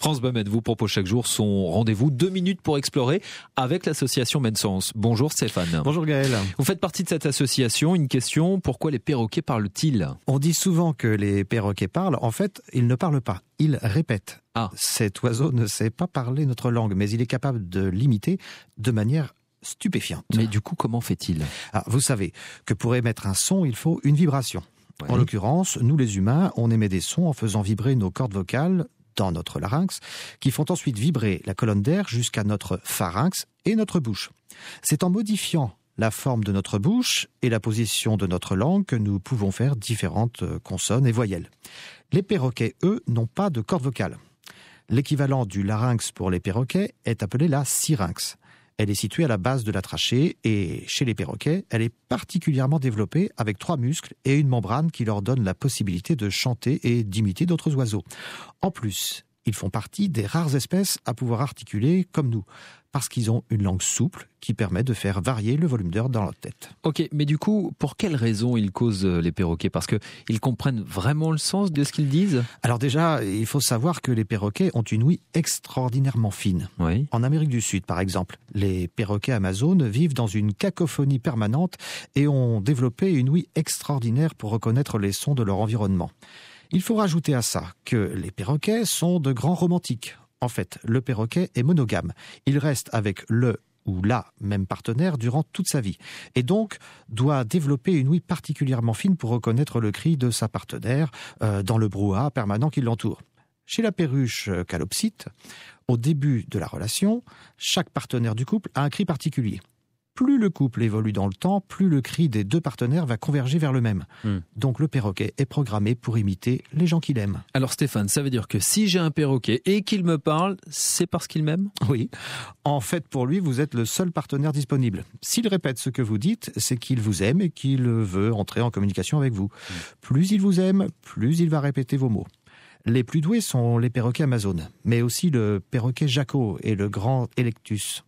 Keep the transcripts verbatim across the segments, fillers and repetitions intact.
France Bleu Maine vous propose chaque jour son rendez-vous deux minutes pour explorer avec l'association Mainesens. Bonjour Stéphane. Bonjour Gaël. Vous faites partie de cette association. Une question, pourquoi les perroquets parlent-ils ? On dit souvent que les perroquets parlent. En fait, ils ne parlent pas. Ils répètent. Ah. Cet oiseau ne sait pas parler notre langue, mais il est capable de l'imiter de manière stupéfiante. Mais du coup, comment fait-il ? Ah, vous savez que pour émettre un son, il faut une vibration. Ouais. En l'occurrence, nous les humains, on émet des sons en faisant vibrer nos cordes vocales dans notre larynx, qui font ensuite vibrer la colonne d'air jusqu'à notre pharynx et notre bouche. C'est en modifiant la forme de notre bouche et la position de notre langue que nous pouvons faire différentes consonnes et voyelles. Les perroquets, eux, n'ont pas de cordes vocales. L'équivalent du larynx pour les perroquets est appelé la syrinx. Elle est située à la base de la trachée et chez les perroquets, elle est particulièrement développée avec trois muscles et une membrane qui leur donne la possibilité de chanter et d'imiter d'autres oiseaux. En plus, ils font partie des rares espèces à pouvoir articuler comme nous, parce qu'ils ont une langue souple qui permet de faire varier le volume d'air dans leur tête. Ok, mais du coup, pour quelles raisons ils causent les perroquets ? Parce qu'ils comprennent vraiment le sens de ce qu'ils disent ? Alors déjà, il faut savoir que les perroquets ont une ouïe extraordinairement fine. Oui. En Amérique du Sud, par exemple, les perroquets amazones vivent dans une cacophonie permanente et ont développé une ouïe extraordinaire pour reconnaître les sons de leur environnement. Il faut rajouter à ça que les perroquets sont de grands romantiques. En fait, le perroquet est monogame. Il reste avec le ou la même partenaire durant toute sa vie et donc doit développer une ouïe particulièrement fine pour reconnaître le cri de sa partenaire euh, dans le brouhaha permanent qui l'entoure. Chez la perruche calopsite, au début de la relation, chaque partenaire du couple a un cri particulier. Plus le couple évolue dans le temps, plus le cri des deux partenaires va converger vers le même. Mmh. Donc le perroquet est programmé pour imiter les gens qu'il aime. Alors Stéphane, ça veut dire que si j'ai un perroquet et qu'il me parle, c'est parce qu'il m'aime ? Oui. En fait, pour lui, vous êtes le seul partenaire disponible. S'il répète ce que vous dites, c'est qu'il vous aime et qu'il veut entrer en communication avec vous. Mmh. Plus il vous aime, plus il va répéter vos mots. Les plus doués sont les perroquets amazones, mais aussi le perroquet Jaco et le grand Electus.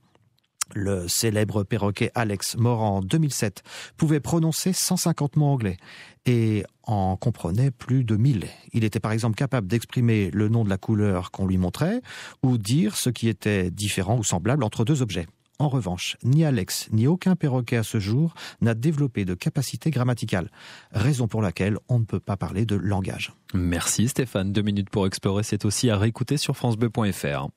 Le célèbre perroquet Alex, mort en deux mille sept, pouvait prononcer cent cinquante mots anglais et en comprenait plus de mille. Il était par exemple capable d'exprimer le nom de la couleur qu'on lui montrait ou dire ce qui était différent ou semblable entre deux objets. En revanche, ni Alex ni aucun perroquet à ce jour n'a développé de capacité grammaticale, raison pour laquelle on ne peut pas parler de langage. Merci Stéphane, deux minutes pour explorer, c'est aussi à réécouter sur francebleu point fr.